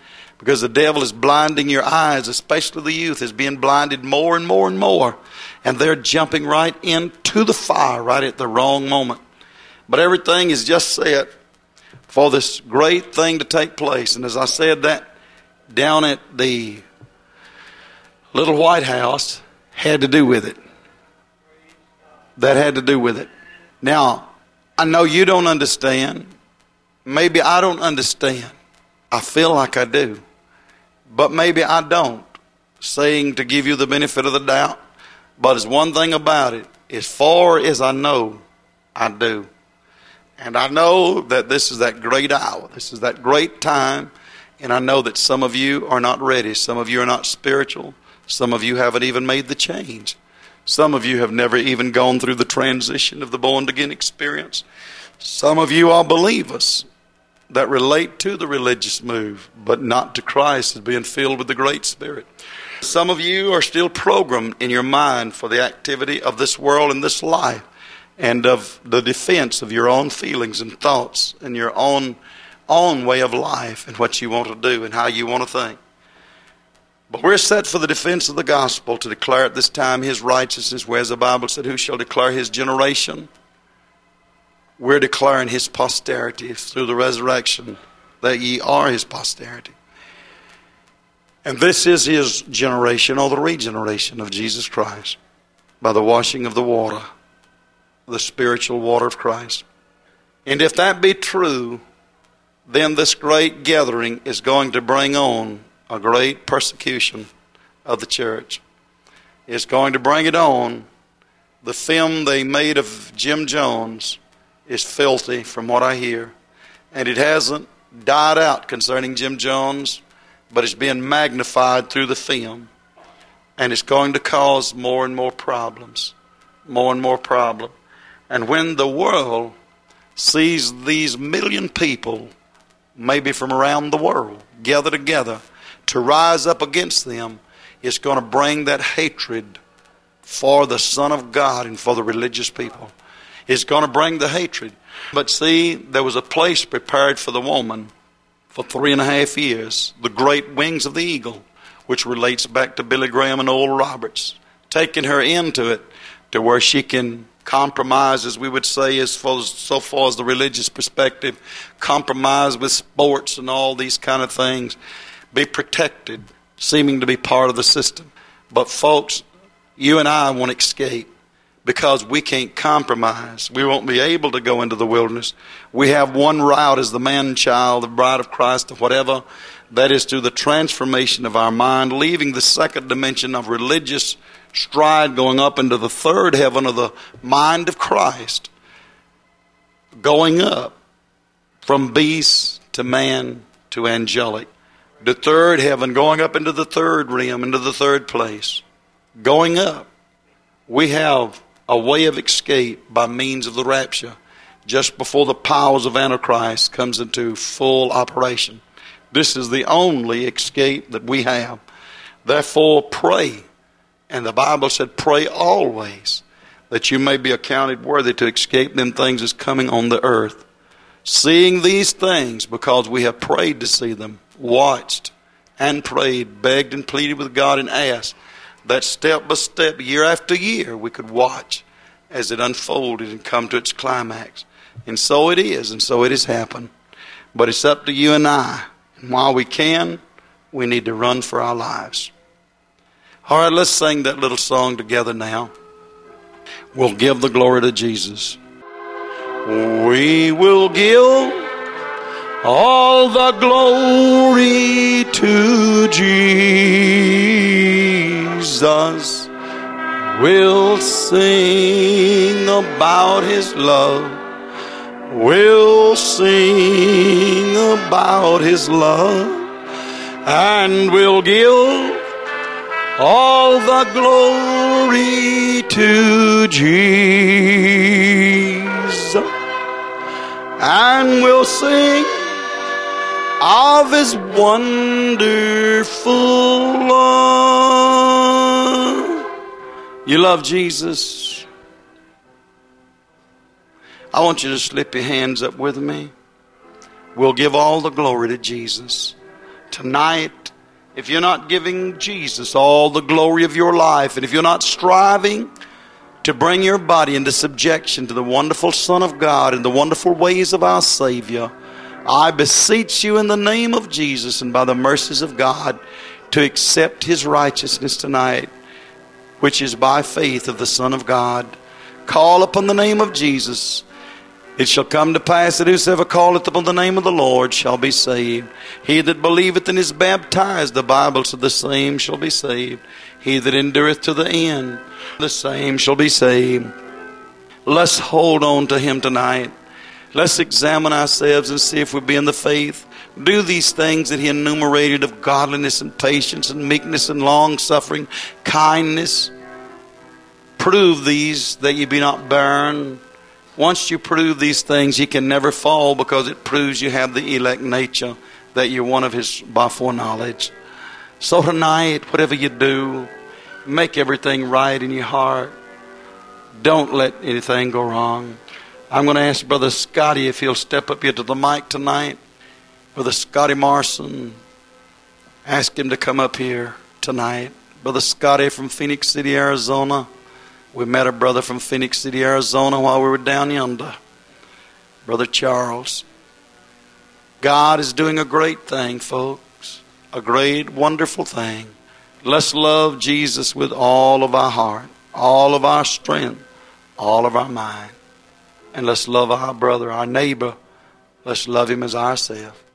Because the devil is blinding your eyes, especially the youth is being blinded more and more and more. And they're jumping right into the fire right at the wrong moment. But everything is just set for this great thing to take place. And as I said, that down at the little White House had to do with it. That had to do with it. Now, I know you don't understand. Maybe I don't understand. I feel like I do. But maybe I don't. Saying to give you the benefit of the doubt. But there's one thing about it. As far as I know, I do. And I know that this is that great hour. This is that great time. And I know that some of you are not ready. Some of you are not spiritual. Some of you haven't even made the change. Some of you have never even gone through the transition of the born-again experience. Some of you are believers that relate to the religious move, but not to Christ as being filled with the great Spirit. Some of you are still programmed in your mind for the activity of this world and this life, and of the defense of your own feelings and thoughts and your own, own way of life and what you want to do and how you want to think. But we're set for the defense of the gospel to declare at this time His righteousness, whereas the Bible said, who shall declare His generation? We're declaring His posterity through the resurrection, that ye are His posterity. And this is His generation, or the regeneration of Jesus Christ, by the washing of the water, the spiritual water of Christ. And if that be true, then this great gathering is going to bring on a great persecution of the church. It's going to bring it on. The film they made of Jim Jones is filthy from what I hear. And it hasn't died out concerning Jim Jones, but it's being magnified through the film. And it's going to cause more and more problems. More and more problems. And when the world sees these million people, maybe from around the world, gather together to rise up against them, it's going to bring that hatred for the Son of God and for the religious people. It's going to bring the hatred. But see, there was a place prepared for the woman for three and a half years, the great wings of the eagle, which relates back to Billy Graham and Oral Roberts, taking her into it to where she can compromise, as we would say, as far as, so far as the religious perspective, compromise with sports and all these kind of things, be protected, seeming to be part of the system. But folks, you and I won't escape because we can't compromise. We won't be able to go into the wilderness. We have one route as the man-child, the bride of Christ, or whatever. That is through the transformation of our mind, leaving the second dimension of religious stride, going up into the third heaven of the mind of Christ, going up from beast to man to angelic. The third heaven, going up into the third realm, into the third place. Going up, we have a way of escape by means of the rapture, just before the powers of Antichrist comes into full operation. This is the only escape that we have. Therefore, pray. And the Bible said, pray always, that you may be accounted worthy to escape them things that's coming on the earth. Seeing these things, because we have prayed to see them, watched and prayed, begged and pleaded with God and asked that step by step, year after year, we could watch as it unfolded and come to its climax. And so it is, and so it has happened. But it's up to you and I. And while we can, we need to run for our lives. All right, let's sing that little song together now. We'll give the glory to Jesus. We will give all the glory to Jesus. We'll sing about His love. We'll sing about His love. And we'll give all the glory to Jesus. And we'll sing of His wonderful love. You love Jesus? I want you to slip your hands up with me. We'll give all the glory to Jesus. Tonight, if you're not giving Jesus all the glory of your life, and if you're not striving to bring your body into subjection to the wonderful Son of God and the wonderful ways of our Savior, I beseech you in the name of Jesus and by the mercies of God to accept His righteousness tonight, which is by faith of the Son of God. Call upon the name of Jesus. It shall come to pass that whosoever calleth upon the name of the Lord shall be saved. He that believeth and is baptized, the Bible said, the same shall be saved. He that endureth to the end, the same shall be saved. Let's hold on to Him tonight. Let's examine ourselves and see if we be in the faith. Do these things that He enumerated of godliness and patience and meekness and long-suffering, kindness. Prove these that ye be not barren. Once you prove these things, you can never fall, because it proves you have the elect nature, that you're one of His by foreknowledge. So tonight, whatever you do, make everything right in your heart. Don't let anything go wrong. I'm going to ask Brother Scotty if he'll step up here to the mic tonight. Brother Scotty Marson, ask him to come up here tonight. Brother Scotty from Phoenix City, Arizona. We met a brother from Phoenix City, Arizona while we were down yonder. Brother Charles. God is doing a great thing, folks. A great, wonderful thing. Let's love Jesus with all of our heart, all of our strength, all of our mind. And let's love our brother, our neighbor. Let's love him as ourselves.